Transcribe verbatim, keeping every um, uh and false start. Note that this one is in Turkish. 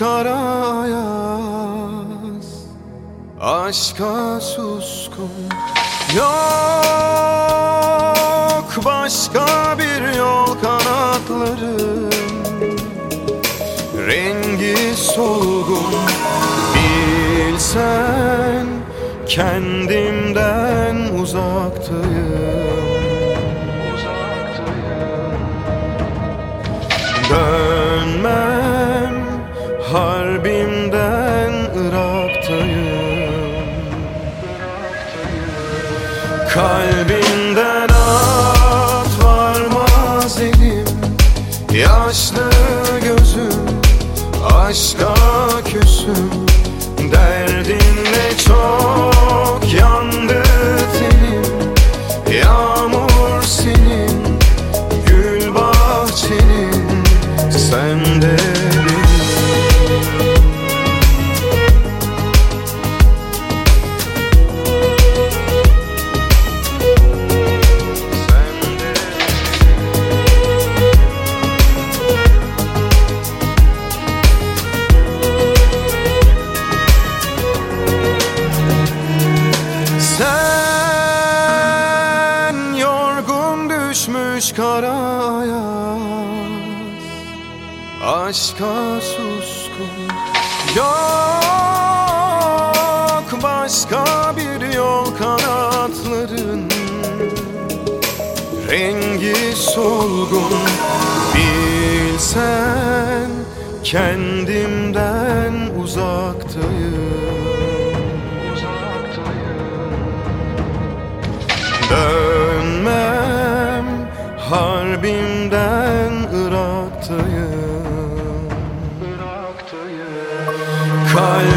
kara ayaz, aşka suskun. Yok başka bir yol, kanatların rengi solgun. Bilsen kendimden uzaktayım, dönmem harbimden Irak'tayım. Kalbimden at varmaz elim, yaşlı gözüm aşka küsüm. Derdinle çok yandı tenim, yağmur senin, gül bahçenin, sen de benim. Düşmüş kara ayaz, aşka suskun. Yok başka bir yol, kanatların rengi solgun. Bilsen kendimden uzaktayım, dönmem harbimden Irak'tayım. Kalbimden